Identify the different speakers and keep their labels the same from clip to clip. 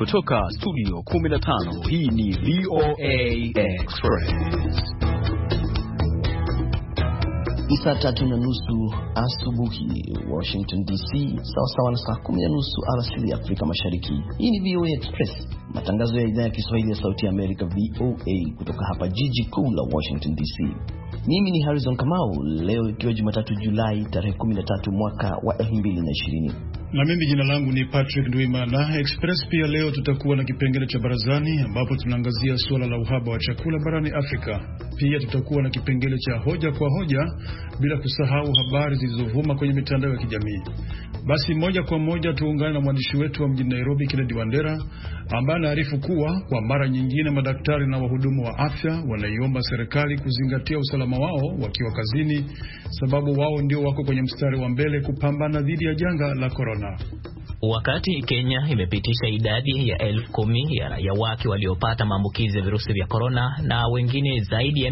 Speaker 1: kutoka studio 15, hii ni VOA Express.
Speaker 2: Saa 3:30 asubuhi Washington DC, sawa na saa 10:30 alasiri Afrika Mashariki. Hii ni VOA Express, matangazo ya idhaa ya Kiswahili ya Sauti ya Amerika VOA kutoka hapa jiji kuu la Washington DC. Mimi ni Harrison Kamau, leo ikiwa Jumatatu Julai tarehe 13 mwaka wa 2020.
Speaker 3: Na mimi jina langu ni Patrick Ndwimana. Express pia leo tutakuwa na kipengele cha barazani ambapo tunaangazia suala la uhaba wa chakula barani Afrika. Pia tutakuwa na kipengele cha hoja kwa hoja, bila kusahau habari zilizovuma kwenye mitandao ya kijamii. Basi moja kwa moja tuungane na mwandishi wetu wa mjini Nairobi, Kennedy Wandera, ambaye anaarifu kuwa kwa mara nyingine madaktari na wahudumu wa afya wanaiomba serikali kuzingatia usalama wao wakiwa kazini, sababu wao ndio wako kwenye mstari wa mbele kupambana dhidi ya janga la corona.
Speaker 4: Wakati Kenya imepitisha idadi ya 10,000 ya raia wake waliopata maambukizi ya virusi vya corona na wengine zaidi ya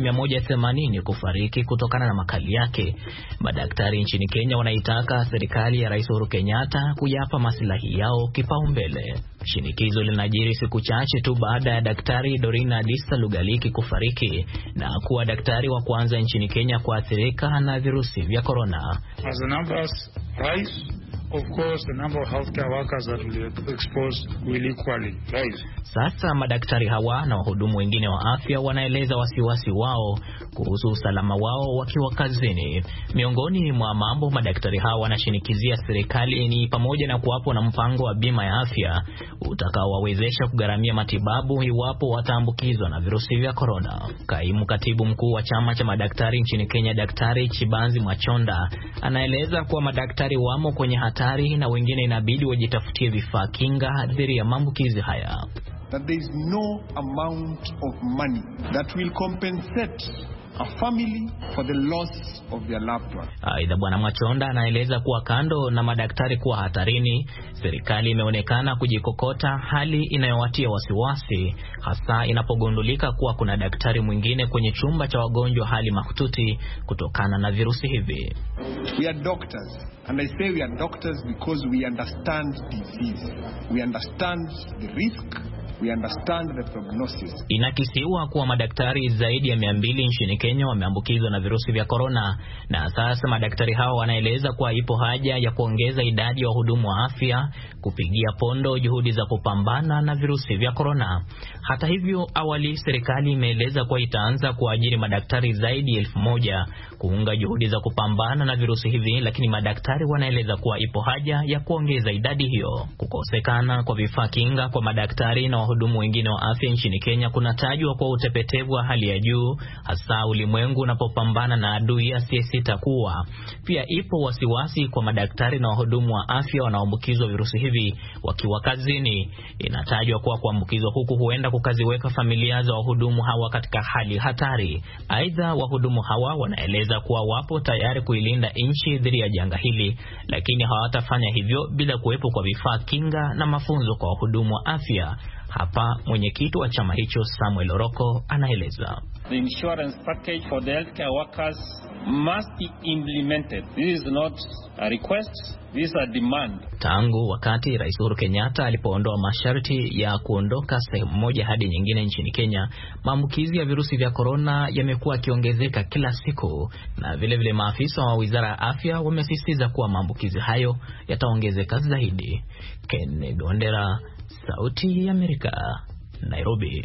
Speaker 4: 180 kufariki kutokana na makali yake, madaktari nchini Kenya wanaitaka serikali ya Rais Uhuru Kenyatta kuyapa maslahi yao kipaumbele. Shinikizo linajiri siku chache tu baada ya Daktari Dorina Dista Lugaliki kufariki na kuwa daktari wa kwanza nchini Kenya kuathirika na virusi vya corona.
Speaker 5: As the numbers rise, of course, the number of healthcare workers that will be exposed will equally rise.
Speaker 4: Sasa madaktari hawa na wahudumu wengine wa afya wanaeleza wasiwasi wao kuhusu usalama wao wakiwa kazini. Miongoni mwa mambo madaktari hawa wanashinikizia serikali ni pamoja na kuwapo na mpango wa bima ya afya utakaowawezesha kugharamia matibabu iwapo wataambukizwa na virusi vya corona. Kaimu katibu mkuu wa chama cha madaktari nchini Kenya, Daktari Chibanzi Machonda, anaeleza kuwa madaktari wamo kwenye hatari na wengine inabidi wajitafutie vifaa kinga dhidi ya maambukizi haya.
Speaker 6: That there is no amount of money that will compensate a family for the loss of their loved one.
Speaker 4: Aidha, Bwana Machonda anaeleza kuwa kando na madaktari kuwa hatarini, serikali imeonekana kujikokota, hali inayowatia wasiwasi hasa inapogundulika kuwa kuna daktari mwingine kwenye chumba cha wagonjwa hali mahututi kutokana na virusi hivi.
Speaker 6: We are doctors, and I say we are doctors because we understand disease. We understand the risk. We understand the prognosis.
Speaker 4: Inakisiwa kuwa madaktari zaidi ya 200 nchini Kenya wameambukizwa na virusi vya corona, na sasa madaktari hao wanaeleza kuwa ipo haja ya kuongeza idadi ya wahudumu wa afya kupigia pondo juhudi za kupambana na virusi vya corona. Hata hivyo, awali serikali imeeleza kuwa itaanza kuajiri madaktari zaidi ya 1,000 kuunga juhudi za kupambana na virusi hivi, lakini madaktari wanaeleza kuwa ipo haja ya kuongeza idadi hiyo. Kukosekana kwa vifaa kinga kwa madaktari na wahudumu wengine wa afya nchini Kenya kunatajwa kwa utepetevu wa hali ya juu, hasa ulimwengu unapopambana na adui asiyesita kuwa. Pia ipo wasiwasi kwa madaktari na wahudumu wa afya wanaoambukizwa virusi hivi wakiwa kazini. Inatajwa kuwa kuambukizwa huku huenda kukaziweka familia za wahudumu hawa katika hali hatari. Aidha, wahudumu hawa wanaeleza kuwa wapo tayari kuilinda nchi dhidi ya janga hili, lakini hawatafanya hivyo bila kuwepo kwa vifaa kinga na mafunzo kwa wahudumu wa afya. Hapa mwenyekiti wa chama hicho Samuel Oroko anaeleza.
Speaker 7: The insurance package for the healthcare workers must be implemented. This is not a request, this is a demand.
Speaker 4: Tangu wakati Rais Uhuru Kenyatta alipoondoa masharti ya kuondoka sehemu moja hadi nyingine nchini Kenya, maambukizi ya virusi vya corona yamekuwa yakiongezeka kila siku, na vile maafisa wa Wizara ya Afya wamesisitiza kuwa maambukizi hayo yataongezeka zaidi. Kennedy Wandera, Sauti ya Amerika, Nairobi.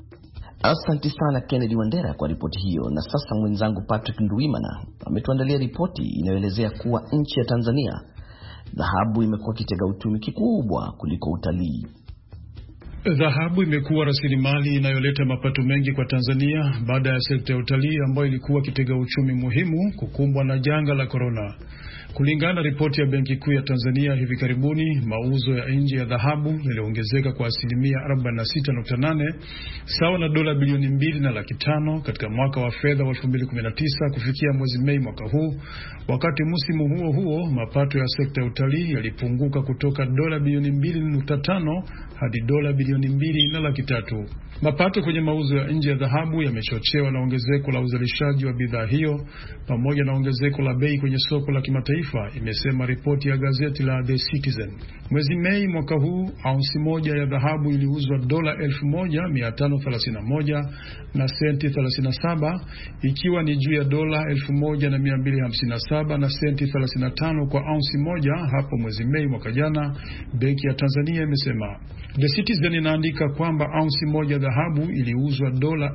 Speaker 2: Asante sana Kennedy Wandera kwa ripoti hiyo. Na sasa mwenzangu Patrick Ndwimana ametuandalia ripoti inayoelezea kuwa nchi ya Tanzania dhahabu imekuwa kitega uchumi kikubwa kuliko utalii.
Speaker 3: Dhahabu imekuwa rasilimali inayoleta mapato mengi kwa Tanzania baada ya sekta ya utalii ambayo ilikuwa kitega uchumi muhimu kukumbwa na janga la corona. Kulingana na ripoti ya Benki Kuu ya Tanzania hivi karibuni, mauzo ya nje ya dhahabu yaliongezeka kwa asilimia 46.8, sawa na dola bilioni 2.5 katika mwaka wa fedha wa 2019 kufikia mwezi Mei mwaka huu. Wakati msimu huo huo, mapato ya sekta ya utalii yalipunguka kutoka dola bilioni 2.5 hadi dola bilioni 2.3. Mapato kwenye mauzo ya nje ya dhahabu yamechochewa na ongezeko la uzalishaji wa bidhaa hiyo pamoja na ongezeko la bei kwenye soko la kimataifa kimataifa, imesema ripoti ya gazeti la The Citizen. Mwezi Mei mwaka huu, aunsi moja ya dhahabu iliuzwa dola 1531 na senti 37, ikiwa ni juu ya dola 1257 na senti 35 kwa aunsi moja hapo mwezi Mei mwaka jana, benki ya Tanzania imesema. The Citizen inaandika kwamba aunsi moja dhahabu iliuzwa dola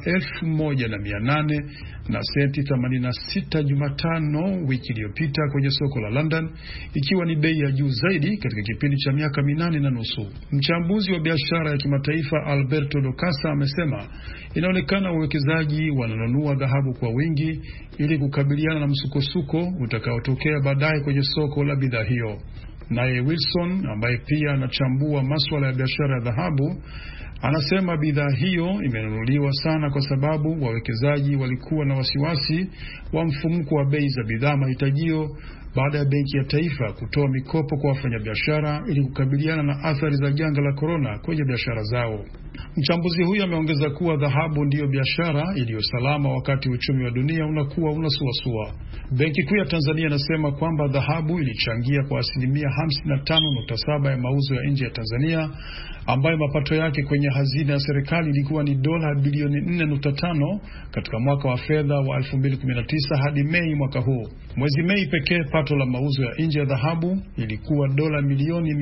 Speaker 3: 1800 na senti 86 Jumatano wiki iliyopita kwenye soko la London, ikiwa ni bei ya juu zaidi katika kipindi cha miaka 8.5. Mchambuzi wa biashara ya kimataifa Alberto Docasa amesema inaonekana wawekezaji wananunua dhahabu kwa wingi ili kukabiliana na msukosuko utakaotokea baadaye kwenye soko la bidhaa hiyo. Naye Wilson, ambaye pia anachambua masuala ya biashara ya dhahabu, anasema bidhaa hiyo imenunuliwa sana kwa sababu wawekezaji walikuwa na wasiwasi wa mfumuko wa bei za bidhaa mahitajio baada ya Benki ya Taifa kutoa mikopo kwa wafanyabiashara ili kukabiliana na athari za janga la korona kwenye biashara zao. Mchambuzi huyo ameongeza kuwa dhahabu ndiyo biashara iliyo salama wakati uchumi wa dunia unakuwa unasuasua. Benki Kuu ya Tanzania inasema kwamba dhahabu ilichangia kwa asilimia 55.7 ya mauzo ya nje ya Tanzania, ambayo mapato yake kwenye hazina ya serikali ilikuwa ni dola bilioni 4.5 katika mwaka wa fedha wa 2019 hadi Mei mwaka huu. Mwezi Mei pekee pato la mauzo ya nje ya dhahabu ilikuwa dola milioni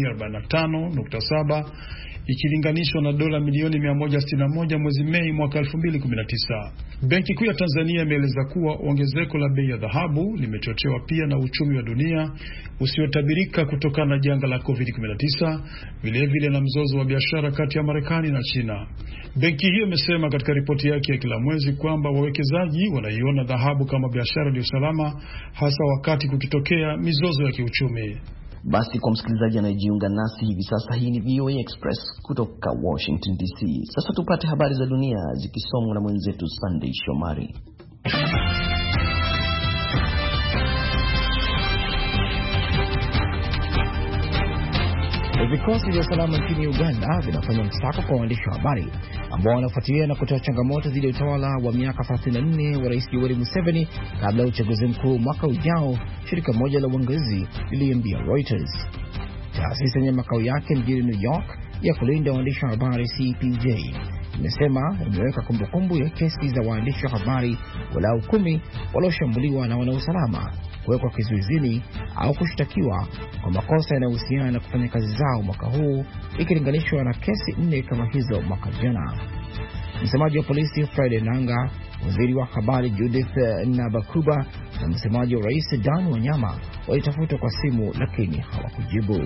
Speaker 3: 245.7 ikilinganishwa na dola milioni 161 mwezi Mei mwaka 2019. Benki Kuu ya Tanzania imeeleza kuwa ongezeko la bei ya dhahabu limechochewa pia na uchumi wa dunia usiotabirika kutokana na janga la COVID-19, vilevile na mzozo wa biashara kati ya Marekani na China. Benki hiyo imesema katika ripoti yake ya kila mwezi kwamba wawekezaji wanaiona dhahabu kama biashara iliyo salama, hasa wakati kukitokea mizozo ya kiuchumi.
Speaker 2: Basi kwa msikilizaji anayejiunga nasi hivi sasa, hii ni VOA Express kutoka Washington DC. Sasa tupate habari za dunia zikisomwa na mwenzetu Sunday Shomari.
Speaker 8: Vikosi vya usalama nchini Uganda vinafanya msako kwa waandishi wa habari ambao wanafuatilia na kutoa changamoto dhidi ya utawala wa miaka 34 wa Rais Yoweri Museveni kabla ya uchaguzi mkuu mwaka ujao, shirika moja la uangalizi liliambia Reuters. Taasisi yenye makao yake mjini New York ya kulinda waandishi wa habari CPJ imesema imeweka kumbukumbu ya kesi za waandishi wa habari walau 10 walioshambuliwa na wanausalama kuwekwa kizuizini au kushtakiwa kwa makosa yanayohusiana na kufanya kazi zao mwaka huu, ikilinganishwa na kesi 4 kama hizo mwaka jana. Msemaji wa polisi Friday Nanga, waziri wa habari Judith Nabakuba na msemaji wa rais Dan Wanyama walitafutwa kwa simu lakini hawakujibu.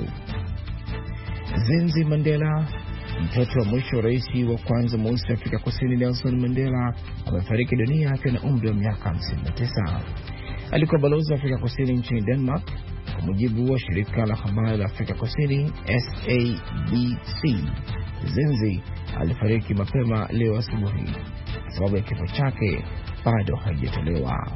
Speaker 8: Zinzi Mandela, mtoto wa mwisho wa rais wa kwanza mweusi wa Afrika Kusini Nelson Mandela, amefariki dunia akiwa na umri wa miaka 59. Alikuwa balozi wa Afrika Kusini nchini Denmark. Kwa mujibu wa shirika la habari la Afrika Kusini SABC, Zinzi alifariki mapema leo asubuhi. Sababu ya kifo chake bado haijatolewa.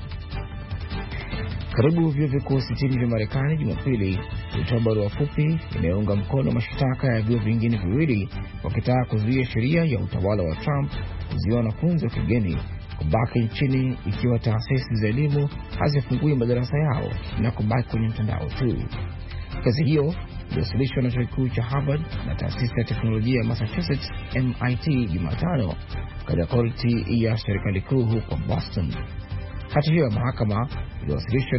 Speaker 8: Karibu vyuo vikuu 60 vya Marekani Jumapili ilitoa barua fupi inayounga mkono mashtaka ya vyuo vingine viwili wakitaka kuzuia sheria ya utawala wa Trump kuzuia wanafunzi wa kigeni kubaki nchini ikiwa taasisi za elimu hazifungui madarasa yao na kubaki kwenye mtandao tu. Kazi hiyo iliwasilishwa na chuo kikuu cha Harvard na taasisi ya teknolojia ya Massachusetts MIT Jumatano katika korti ya serikali kuu huko Boston. Hati hiyo ya mahakama iliwasilishwa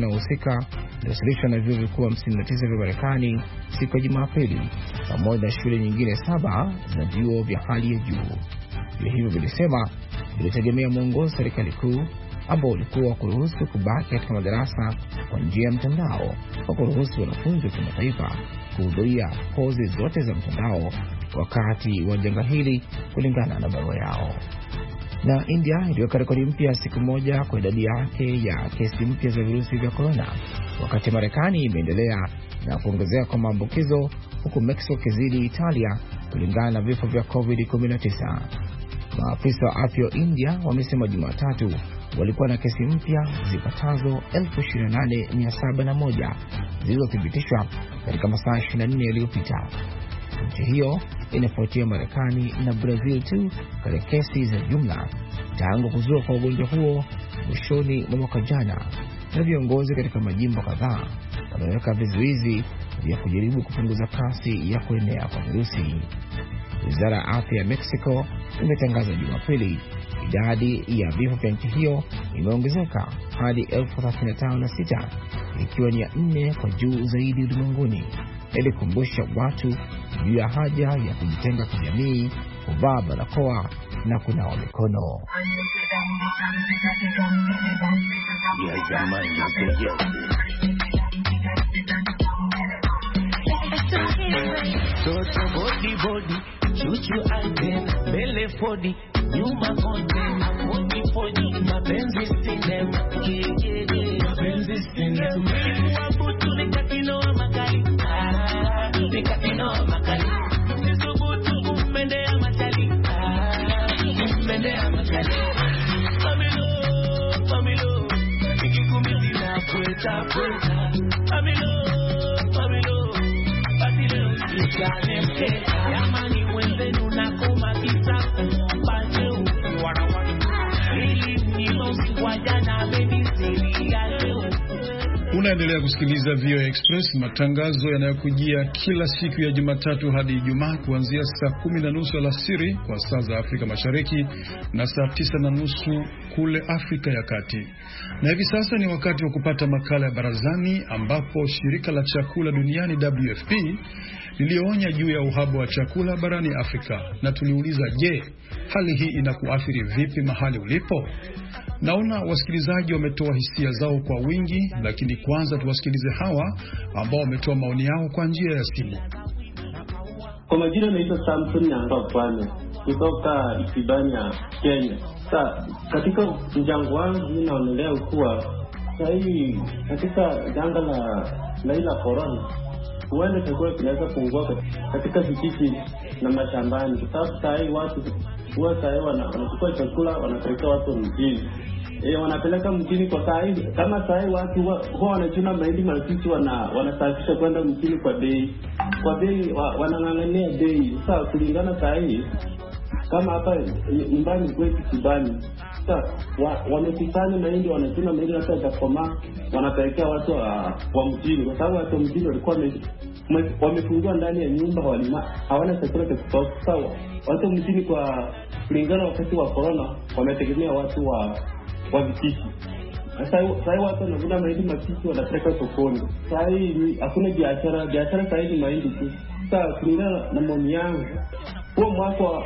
Speaker 8: na vyuo vikuu 59 vya Marekani siku ya Jumapili pamoja na shule nyingine 7 za vyuo vya hali ya juu. Vyuo hivyo vilisema vilitegemea mwongozo serikali kuu ambao ulikuwa kuruhusu kubaki katika madarasa kwa njia ya mtandao na kuruhusu wanafunzi wa kimataifa kuhudhuria kozi zote za mtandao wakati wa janga hili, kulingana na barua yao. Na India iliweka rekodi mpya siku moja kwa idadi yake ya kesi mpya za virusi vya corona, wakati Marekani imeendelea na kuongezeka kwa maambukizo, huku Mexico kizidi Italia kulingana na vifo vya COVID-19. Maafisa wa afya wa India wamesema Jumatatu walikuwa na kesi mpya zipatazo 28,701 zilizothibitishwa katika masaa 24 yaliyopita. Nchi hiyo inafuatia Marekani na Brazil tu katika kesi za jumla tangu kuzua kwa ugonjwa huo mwishoni mwa mwaka jana, na viongozi katika majimbo kadhaa wameweka vizuizi vya kujaribu kupunguza kasi ya kuenea kwa virusi. Wizara ya afya ya Mexico imetangaza Jumapili idadi ya vifo vya nchi hiyo imeongezeka hadi 35,600, ikiwa ni ya 4 kwa juu zaidi ulimwenguni, ili kukumbusha watu juu ya haja ya kujitenga kijamii, kuvaa barakoa na kunawa mikono.
Speaker 9: Chuchu alten, bele fodi, nyuma konten, fodi, mapenzi sinema, mapenzi sinema. Wabutu nikatino wa makali, nikatino wa makali. Nisubutu umende ya machali, umende ya machali. Familo, ikikumiti na kweta. Familo, batile usikane mketa. Yamani wenzenu na kuma kisa Bajeu Ili nilosi wajana Bedi siri ya leo.
Speaker 3: Unaendelea kusikiliza VOA Express, matangazo yanayokujia kila siku ya Jumatatu hadi Ijumaa kuanzia saa 10:30 alasiri kwa saa za Afrika Mashariki na saa 9:30 kule Afrika ya Kati. Na hivi sasa ni wakati wa kupata makala ya Barazani, ambapo shirika la chakula duniani WFP lilionya juu ya uhaba wa chakula barani Afrika, na tuliuliza, je, hali hii inakuathiri vipi mahali ulipo? Naona wasikilizaji wametoa hisia zao kwa wingi, lakini kwanza tuwasikilize hawa ambao wametoa maoni yao kwa njia ya simu.
Speaker 10: Kwa majina naitwa Samson Nyanga Pwani, kutoka Isibania, Kenya. Katika mjango wangu mimi naonelea kuwa sahi katika janga la corona huenda chakula kinaweza kupungua katika vijiji na mashambani, kwa sababu sahi watu wanachukua chakula wanapeleka watu mjini. Wanapeleka mjini kwa sahi, kama sahi watu huwa wanachuna mahindi mazishi wanasafisha kwenda mjini kwa bei wanang'ang'ania bei. Sasa kulingana sahi kama hapa nyumbani kwetu Kibani, wamekusanya mahindi, wanachuna mahindi hata yakakoma, wanapelekea watu wa mjini, kwa sababu watu mjini walikuwa wamefungwa ndani ya nyumba, hawana chakula cha kutosha. Sasa watu mjini kwa kulingana wakati wa corona wametegemea watu wa vijiji. Sasa watu wanavuna mahindi mazishi wanapeleka sokoni. Sasa hakuna biashara sasa ni mahindi tu. Sasa kulingana na maoni yangu, kwa mwaka wa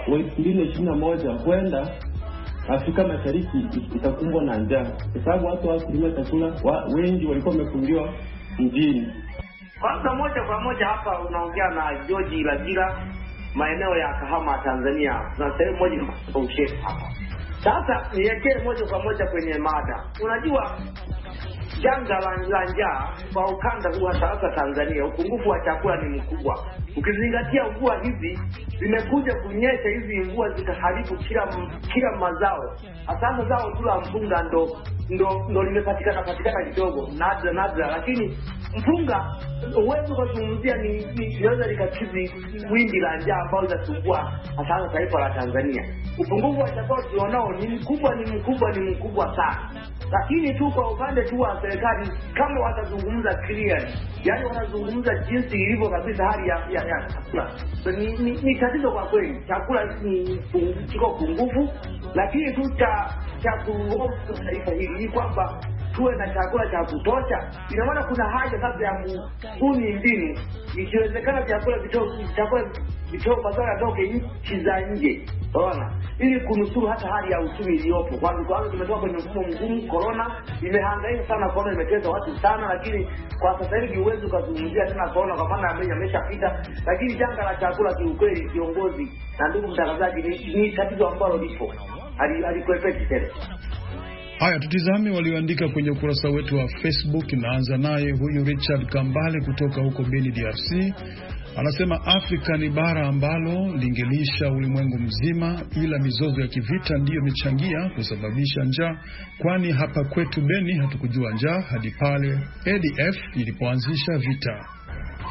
Speaker 10: 2021 kwenda Afrika Mashariki itakumbwa na njaa, kwa sababu watu wakulima chakula wengi walikuwa wamefungiwa mjini.
Speaker 11: Kwanza moja kwa moja hapa unaongea na George Ilajira, maeneo ya Kahama, Tanzania. Na sehemu moja kwa ushefu hapa. Sasa nielekee moja kwa moja kwenye mada. Unajua janga la njaa kwa ukanda huu hasa Tanzania, upungufu wa chakula ni mkubwa. Ukizingatia mvua hizi zimekuja kunyesha, hizi mvua zikaharibu kila mazao. Hasa mazao tu la mpunga ndo limepatikana kidogo nadra, lakini mpunga uwezo kuzungumzia inaweza likakidhi wimbi la njaa ambao linasumbua hasa taifa la Tanzania. Upungufu wa chakula tunao ni mkubwa sana. Lakini tu kwa upande tu wa serikali, kama watazungumza clear, yani wanazungumza jinsi ilivyo kabisa hali ya chakula, ni tatizo kwa kweli. Chakula ni kiko pungufu, lakini tu cha kuongoza taifa hili ni kwamba tuwe na chakula cha kutosha. Ina maana kuna haja sasa ya kubuni mbinu, ikiwezekana chakula vitoke mazao yatoke nchi za nje, unaona, ili kunusuru hata hali ya uchumi iliyopo. Kwanza tumetoka kwenye mfumo mgumu, corona imehangaika sana, corona imetesa watu sana, lakini kwa sasa hivi uwezo kuzungumzia tena corona kwa maana ameshapita. Lakini janga la chakula kiukweli, kiongozi na ndugu mtangazaji, ni tatizo ambalo lipo halikuepeki tena.
Speaker 3: Haya, tutizame walioandika kwenye ukurasa wetu wa Facebook. Naanza naye huyu Richard Kambale kutoka huko Beni, DRC. Anasema Afrika ni bara ambalo lingelisha ulimwengu mzima, ila mizozo ya kivita ndiyo imechangia kusababisha njaa, kwani hapa kwetu Beni hatukujua njaa hadi pale ADF ilipoanzisha vita.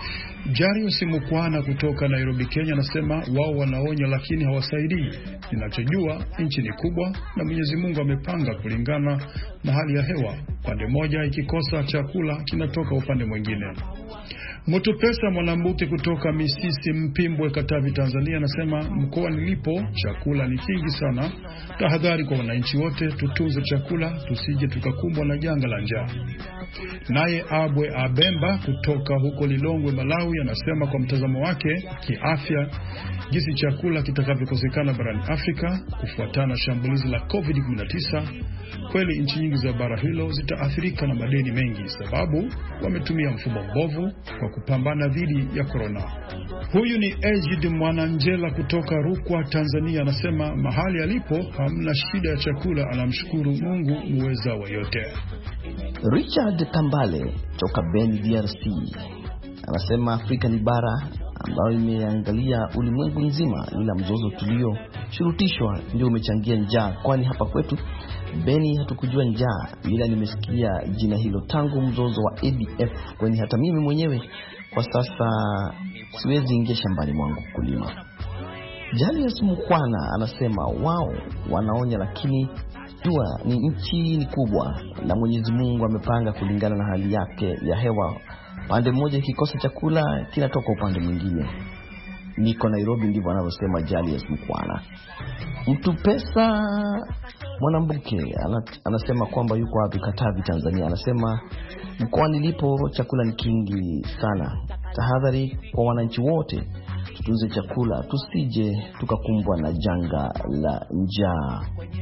Speaker 3: Jarius Mukwana kutoka Nairobi, Kenya anasema wao wanaonya lakini hawasaidii. Ninachojua nchi ni kubwa na Mwenyezi Mungu amepanga kulingana na hali ya hewa. Pande moja ikikosa chakula kinatoka upande mwingine. Mutupesa Mwanambuke kutoka Misisi Mpimbwe, Katavi, Tanzania anasema mkoa nilipo chakula ni kingi sana. Tahadhari kwa wananchi wote, tutunze chakula tusije tukakumbwa na janga la njaa. Naye Abwe Abemba kutoka huko Lilongwe, Malawi anasema kwa mtazamo wake kiafya jinsi chakula kitakavyokosekana barani Afrika kufuatana shambulizi la COVID-19, kweli nchi nyingi za bara hilo zitaathirika na madeni mengi sababu wametumia mfumo mbovu kwa kupambana dhidi ya corona. Huyu ni Ejid Mwananjela kutoka Rukwa, Tanzania anasema mahali alipo hamna shida ya chakula, anamshukuru Mungu muweza wa yote.
Speaker 2: Richard Tambale toka Beni, DRC anasema Afrika ni bara ambayo imeangalia ulimwengu nzima, ila mzozo tulio shurutishwa ndio umechangia njaa, kwani hapa kwetu Beni hatukujua njaa, ila nimesikia jina hilo tangu mzozo wa ADF, kwani hata mimi mwenyewe kwa sasa siwezi ingia shambani mwangu kulima. Jarius Mukwana anasema wao wanaonya lakini jua ni nchi ni kubwa na Mwenyezi Mungu amepanga kulingana na hali yake ya hewa. Pande moja ikikosa chakula kinatoka upande mwingine. Niko Nairobi, ndivyo anavyosema Jarius Mukwana. Mtupesa Mwanambuke anasema kwamba yuko wapi, Katavi, Tanzania. Anasema mkoa nilipo chakula ni kingi sana. Tahadhari kwa wananchi wote, tutunze chakula tusije tukakumbwa na janga la njaa.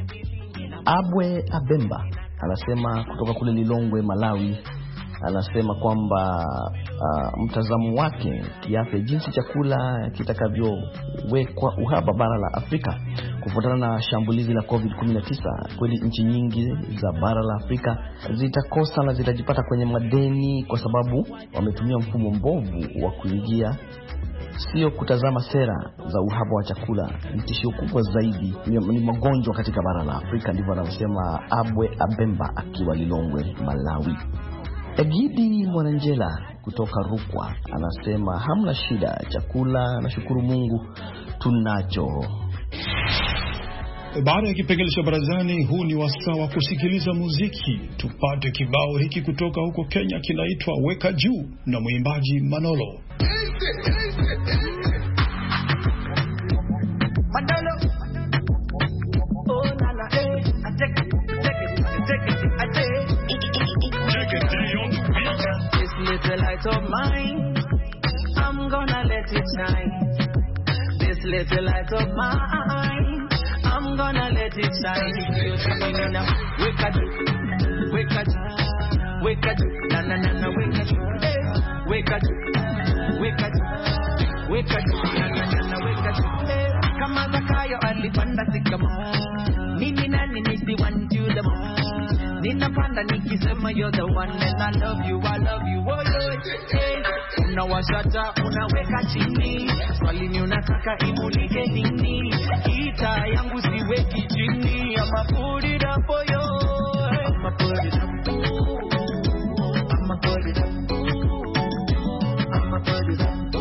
Speaker 2: Abwe Abemba anasema kutoka kule Lilongwe, Malawi, anasema kwamba mtazamo wake kiafya jinsi chakula kitakavyowekwa uhaba bara la Afrika kufuatana na shambulizi la COVID-19, kweli nchi nyingi za bara la Afrika zitakosa na zitajipata kwenye madeni kwa sababu wametumia mfumo mbovu wa kuingia, sio kutazama sera za uhaba wa chakula. Tishio kubwa zaidi ni magonjwa katika bara la Afrika, ndivyo anasema Abwe Abemba akiwa Lilongwe, Malawi. Egidi Mwananjela kutoka Rukwa anasema hamna shida, chakula na shukuru Mungu tunacho.
Speaker 3: Baada ya kipengele cha barazani, huu ni wasaa wa kusikiliza muziki. Tupate kibao hiki kutoka huko Kenya, kinaitwa Weka Juu na mwimbaji Manolo.
Speaker 9: Of mine, I'm gonna let it shine. This little light of mine, I'm gonna let it shine. You're coming in now, wake up, wake up, wake up, na na na na, wake up, wake up, wake up, wake up, na na na na, wake up. Kama Zakayo alipanda sikama, mimi nani nisi want you the most. Ninapanda nikisema you're the one and I love you, oh yeah. Unawashata, unaweka chini, swali ni unataka imulike nini? Kita yangu siweki chini, I'ma put it up for you, I'ma put it up, I'ma put it up, I'ma put it up,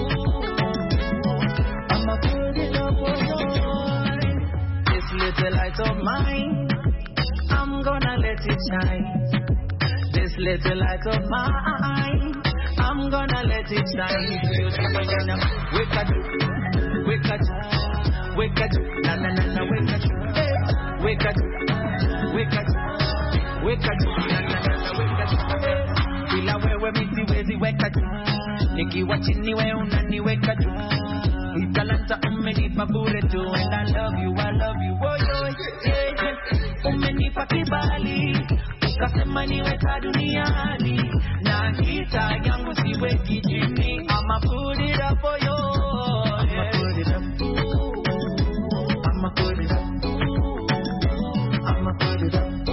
Speaker 9: I'ma put it up for you. This little light of mine, I'm gonna let it shine. This little light of mine, I'm gonna let it shine. Wake up, wake up, wake up, na na na na, wake up, wake up, wake up, wake up, na na na na, wake up. Ila wewe mimi siwezi weka tu, nikiwa chini wewe unaniweka tu. Talanta umenipa bure tu, and I love you, oh yeah. Umenipa kibali, ukasema niweka duniani, na kita yangu siweki chini, I'ma put it up for you, I'ma put it up, I'ma put it up, I'ma put it up.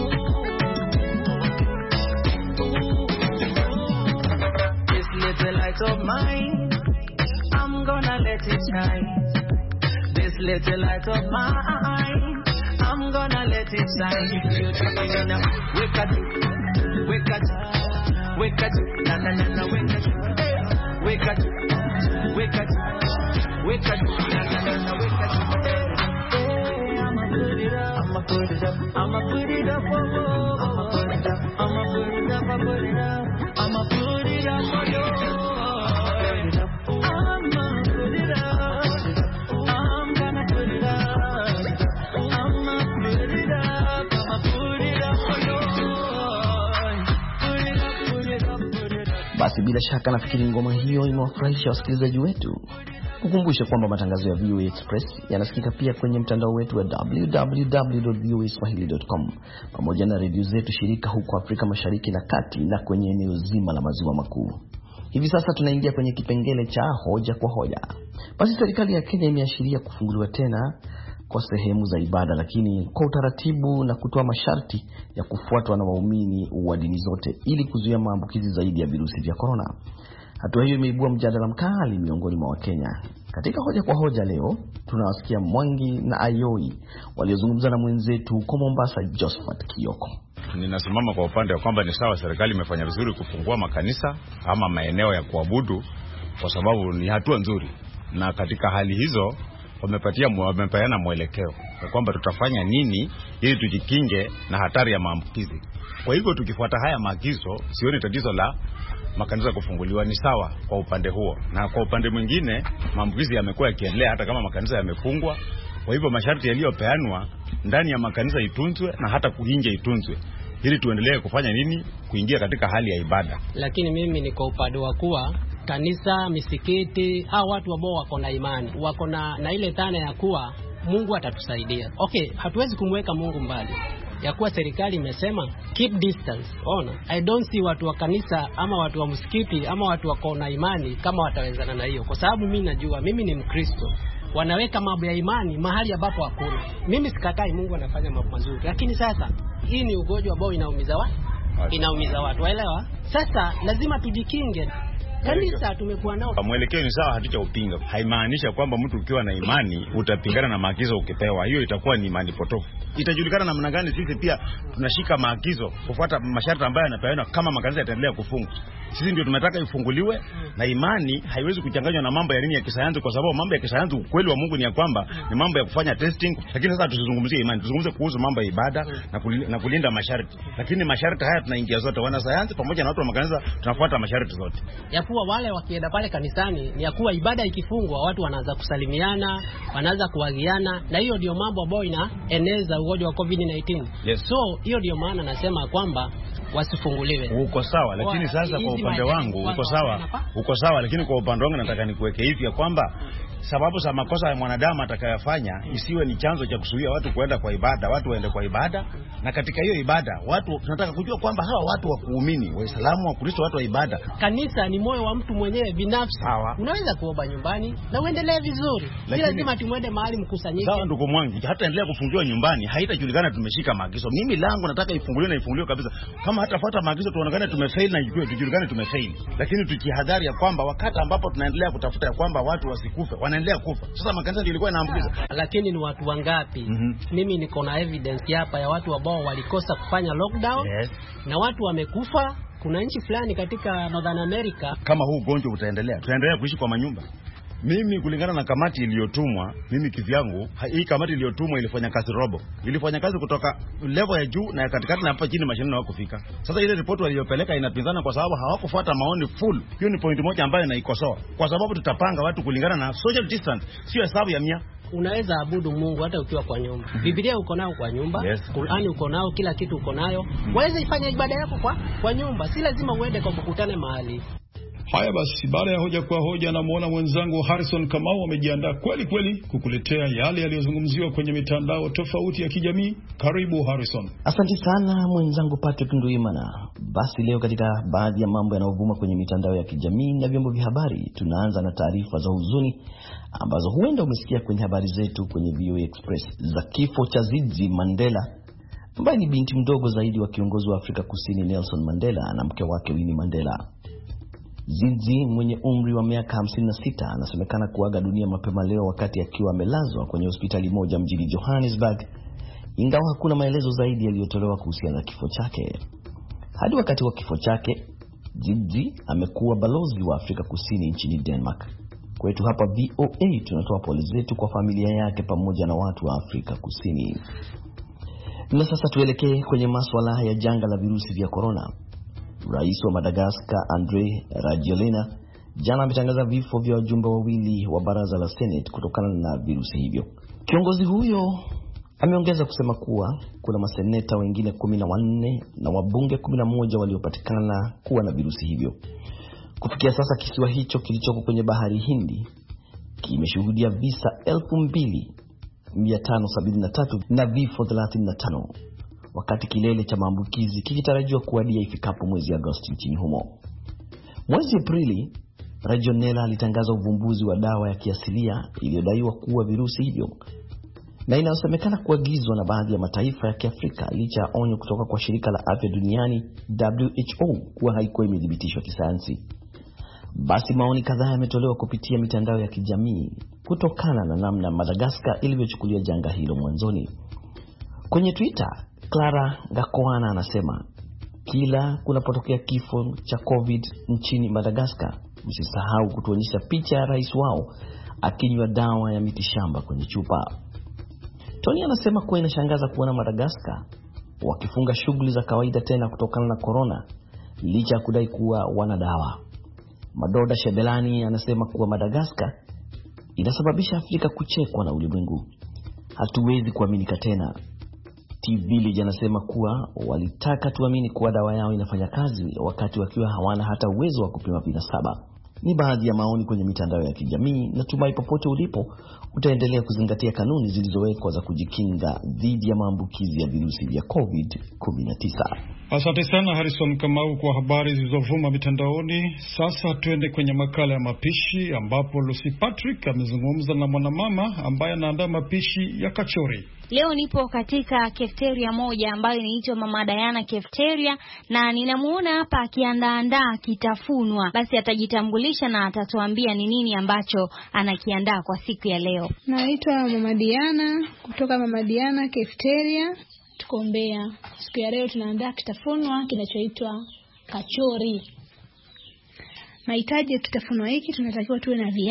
Speaker 9: This little light of mine, I'm gonna let it shine. This little light of mine, I'm gonna let it shine. You're coming now, wake up, wake up, wake up, na na na na, wake up, wake up,
Speaker 2: Basi bila shaka nafikiri ngoma hiyo imewafurahisha wasikilizaji wetu. Kukumbusha kwamba matangazo ya VOA Express yanasikika pia kwenye mtandao wetu wa www.voaswahili.com pamoja na redio zetu shirika huko Afrika Mashariki na Kati na kwenye eneo zima la Maziwa Makuu. Hivi sasa tunaingia kwenye kipengele cha hoja kwa hoja. Basi serikali ya Kenya imeashiria kufunguliwa tena kwa sehemu za ibada, lakini kwa utaratibu na kutoa masharti ya kufuatwa na waumini wa dini zote ili kuzuia maambukizi zaidi ya virusi vya corona. Hatua hiyo imeibua mjadala mkali miongoni mwa Wakenya. Katika hoja kwa hoja leo tunawasikia Mwangi na Ayoi waliozungumza na mwenzetu huko Mombasa Josephat Kioko.
Speaker 12: Ninasimama kwa upande wa kwamba ni sawa serikali imefanya vizuri kufungua makanisa ama maeneo ya kuabudu kwa sababu ni hatua nzuri. Na katika hali hizo wamepeana mwelekeo kwa kwamba tutafanya nini ili tujikinge na hatari ya maambukizi. Kwa hivyo tukifuata haya maagizo, sioni tatizo la makanisa kufunguliwa, ni sawa kwa upande huo. Na kwa upande mwingine maambukizi yamekuwa yakiendelea hata kama makanisa yamefungwa. Kwa hivyo masharti yaliyopeanwa ndani ya makanisa itunzwe na hata kuinje itunzwe ili tuendelee kufanya nini, kuingia katika hali ya ibada.
Speaker 13: Lakini mimi ni kwa upande wa kuwa kanisa, misikiti, hao watu ambao wako na imani, wako na ile dhana ya kuwa Mungu atatusaidia. Okay, hatuwezi kumweka Mungu mbali. Ya kuwa serikali imesema keep distance. Ona, I don't see watu wa kanisa ama watu wa msikiti ama watu wako na imani kama watawezana na hiyo. Kwa sababu mimi najua, mimi ni Mkristo. Wanaweka mambo ya imani mahali ambapo hakuna. Mimi sikatai Mungu anafanya mambo mazuri. Lakini sasa hii ni ugonjwa ambao inaumiza watu. Waelewa? Sasa lazima tujikinge. Kanisa tumekuwa nao.
Speaker 12: Mwelekeo ni sawa, hatutaupinga. Haimaanisha kwamba mtu ukiwa na imani utapingana na maagizo ukipewa. Hiyo itakuwa ni imani potofu. Itajulikana namna gani sisi pia tunashika maagizo kufuata masharti ambayo yanapeanwa kama makanisa yataendelea kufungwa. Sisi ndio tunataka ifunguliwe, na imani haiwezi kuchanganywa na mambo ya nini ya kisayansi, kwa sababu mambo ya kisayansi ukweli wa Mungu ni ya kwamba ni mambo ya kufanya testing. Lakini sasa tusizungumzie imani, tuzungumze kuhusu mambo ya ibada na kulinda masharti. Lakini masharti haya tunaingia zote, wana sayansi pamoja na watu wa makanisa tunafuata masharti zote.
Speaker 13: Ya kuwa wale wakienda pale kanisani ni ya kuwa ibada ikifungwa watu wanaanza kusalimiana, wanaanza kuagiana, na hiyo ndio mambo ambayo inaeneza ugonjwa wa COVID-19.
Speaker 12: Yes.
Speaker 13: So hiyo ndio maana nasema kwamba wasifunguliwe.
Speaker 12: Uko sawa, lakini sasa kwa upande wangu uko sawa, lakini kwa upande wangu nataka nikuweke hivi ya kwamba sababu za makosa ya mwanadamu atakayofanya isiwe ni chanzo cha kuzuia watu kuenda kwa ibada. Watu waende kwa ibada, na katika hiyo ibada watu tunataka kujua kwamba hawa watu wa kuamini, Waislamu, wa Kristo, watu wa ibada.
Speaker 13: Kanisa ni moyo wa mtu mwenyewe binafsi.
Speaker 12: Sawa.
Speaker 13: Unaweza kuomba nyumbani na uendelee vizuri. Si lazima tumwende mahali mkusanyike.
Speaker 12: Sawa ndugu Mwangi, hata endelea kufungiwa nyumbani haitajulikana tumeshika maagizo. Mimi langu nataka ifunguliwe na ifunguliwe kabisa. Kama hatafuata maagizo tuonekane tumefail na tujulikane tumefail. Lakini tukihadhari ya kwamba wakati ambapo tunaendelea kutafuta ya kwamba watu wasikufe, wanaendelea kufa. Sasa makanisa ndio ilikuwa inaambukiza.
Speaker 13: Lakini ni watu wangapi? Mimi niko na evidence hapa ya watu ambao walikosa kufanya lockdown.
Speaker 12: Yes.
Speaker 13: Na watu wamekufa. Kuna nchi fulani katika Northern America.
Speaker 12: Kama huu ugonjwa utaendelea, tutaendelea kuishi kwa manyumba. Mimi kulingana na kamati iliyotumwa, mimi kivyangu, hii kamati iliyotumwa ilifanya kazi robo. Ilifanya kazi kutoka level ya juu na ya katikati na hapa chini mashinani hawakufika. Sasa ile ripoti waliyopeleka inapinzana kwa sababu hawakufuata maoni full. Hiyo ni point moja ambayo naikosoa. Kwa sababu tutapanga watu kulingana na social distance, sio hesabu ya 100.
Speaker 13: Unaweza abudu Mungu hata ukiwa kwa nyumba. Biblia uko nao kwa nyumba,
Speaker 12: yes.
Speaker 13: Qur'ani uko nao, kila kitu uko nayo. Waweza ifanya ibada yako kwa nyumba, si lazima uende kwa kukutane mahali.
Speaker 3: Haya basi, baada ya hoja kwa hoja, namuona mwenzangu Harrison Kamau amejiandaa kweli kukuletea yale yaliyozungumziwa kwenye mitandao tofauti ya kijamii. Karibu Harrison.
Speaker 2: Asante sana mwenzangu Patrick Nduimana. Basi leo katika baadhi ya mambo yanayovuma kwenye mitandao ya kijamii na vyombo vya habari, tunaanza na taarifa za huzuni ambazo huenda umesikia kwenye habari zetu kwenye VOA Express za kifo cha Zizi Mandela, ambaye ni binti mdogo zaidi wa kiongozi wa Afrika Kusini Nelson Mandela na mke wake Winnie Mandela. Zizi mwenye umri wa miaka 56 anasemekana kuaga dunia mapema leo wakati akiwa amelazwa kwenye hospitali moja mjini Johannesburg, ingawa hakuna maelezo zaidi yaliyotolewa kuhusiana na kifo chake. Hadi wakati wa kifo chake, Zizi amekuwa balozi wa Afrika Kusini nchini Denmark. Kwetu hapa VOA tunatoa pole zetu kwa familia yake pamoja na watu wa Afrika Kusini. Na sasa tuelekee kwenye masuala ya janga la virusi vya corona. Rais wa Madagascar Andry Rajoelina jana ametangaza vifo vya wajumbe wawili wa baraza la Senate kutokana na virusi hivyo. Kiongozi huyo ameongeza kusema kuwa kuna maseneta wengine 14 na wabunge 11 waliopatikana kuwa na virusi hivyo. Kufikia sasa kisiwa hicho kilichoko kwenye bahari Hindi kimeshuhudia visa 2573 na vifo 35, wakati kilele cha maambukizi kikitarajiwa kuwadia ifikapo mwezi Agosti nchini humo. Mwezi Aprili, Rajoelina alitangaza uvumbuzi wa dawa ya kiasilia iliyodaiwa kuwa virusi hivyo na inayosemekana kuagizwa na baadhi ya mataifa ya Kiafrika licha ya onyo kutoka kwa shirika la afya duniani WHO kuwa haikuwa imethibitishwa kisayansi. Basi maoni kadhaa yametolewa kupitia mitandao ya kijamii kutokana na namna Madagascar ilivyochukulia janga hilo mwanzoni. Kwenye Twitter, Clara Gakoana anasema, kila kunapotokea kifo cha COVID nchini Madagascar, msisahau kutuonyesha picha ya rais wao akinywa dawa ya mitishamba kwenye chupa. Tony anasema kuwa inashangaza kuona Madagascar wakifunga shughuli za kawaida tena kutokana na corona licha ya kudai kuwa wana dawa. Madoda Shebelani anasema kuwa Madagascar inasababisha Afrika kuchekwa na ulimwengu. Hatuwezi kuaminika tena. T-Village anasema kuwa walitaka tuamini kuwa dawa yao inafanya kazi wakati wakiwa hawana hata uwezo wa kupima vinasaba. Ni baadhi ya maoni kwenye mitandao ya kijamii. Natumai popote ulipo utaendelea kuzingatia kanuni zilizowekwa za kujikinga dhidi ya maambukizi ya virusi vya COVID-19.
Speaker 3: Asante sana Harrison Kamau kwa habari zilizovuma mitandaoni. Sasa tuende kwenye makala ya mapishi ambapo Lucy Patrick amezungumza na mwanamama ambaye anaandaa mapishi ya kachori.
Speaker 14: Leo nipo katika cafeteria moja ambayo inaitwa Mama Diana Cafeteria na ninamuona hapa akiandaa kitafunwa. Basi atajitambulisha na atatuambia ni nini ambacho anakiandaa kwa siku ya leo.
Speaker 15: Naitwa Mama Diana kutoka Mama Diana Cafeteria, tuko Mbeya. Siku ya leo tunaandaa kitafunwa kinachoitwa kachori. Mahitaji ya kitafunwa hiki, tunatakiwa tuwe na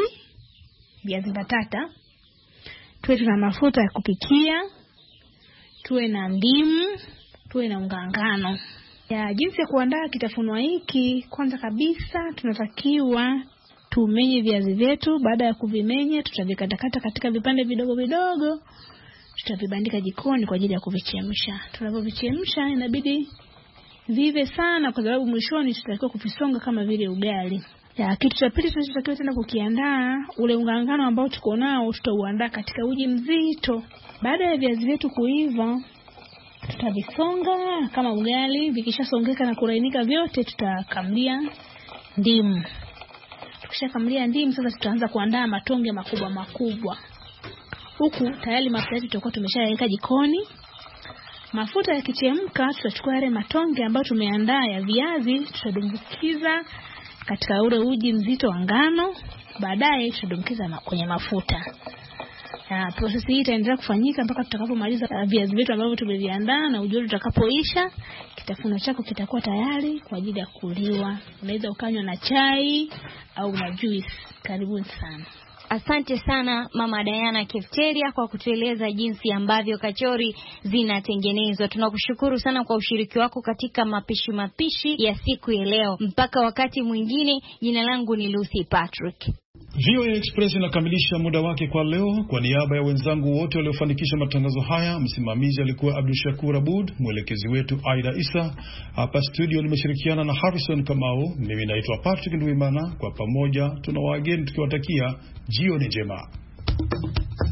Speaker 15: viazi mbatata, tuwe tuna mafuta ya kupikia, tuwe na ndimu, tuwe na unga ngano. Ya jinsi ya kuandaa kitafunwa hiki, kwanza kabisa tunatakiwa tumenye viazi vyetu. Baada ya kuvimenya, tutavikatakata katika vipande vidogo vidogo, tutavibandika jikoni kwa ajili ya kuvichemsha. Tunapovichemsha inabidi vive sana kwa sababu mwishoni tutakiwa kuvisonga kama vile ugali. Ya kitu cha pili tunatakiwa tena kukiandaa, ule unga ngano ambao tuko nao tutauandaa katika uji mzito. Baada ya viazi vyetu kuiva, tutavisonga kama ugali. Vikishasongeka na kulainika vyote, tutakamlia ndimu. Tukishakamlia ndimu, sasa tutaanza kuandaa matonge makubwa. Huku tayari mafuta yetu tutakuwa tumeshayaweka jikoni. Mafuta yakichemka, tutachukua yale matonge ambayo tumeandaa ya viazi, tutadumbukiza katika ule uji mzito wa ngano. Baadaye tutadumbukiza kwenye mafuta. Process hii itaendelea kufanyika mpaka tutakapomaliza viazi vyetu ambavyo tumeviandaa na uji utakapoisha. Kitafunwa chako kitakuwa tayari kwa ajili ya kuliwa. Unaweza ukanywa na chai au na juice. Karibuni sana.
Speaker 14: Asante sana Mama Diana Cafeteria kwa kutueleza jinsi ambavyo kachori zinatengenezwa. Tunakushukuru sana kwa ushiriki wako katika mapishi ya siku ya leo. Mpaka wakati mwingine, jina langu ni Lucy Patrick.
Speaker 3: VOA Express inakamilisha muda wake kwa leo. Kwa niaba ya wenzangu wote waliofanikisha matangazo haya, msimamizi alikuwa Abdul Shakur Abud, mwelekezi wetu Aida Isa. Hapa studio nimeshirikiana na Harrison Kamau. Mimi naitwa Patrick Ndwimana. Kwa pamoja tunawaageni tukiwatakia jioni njema.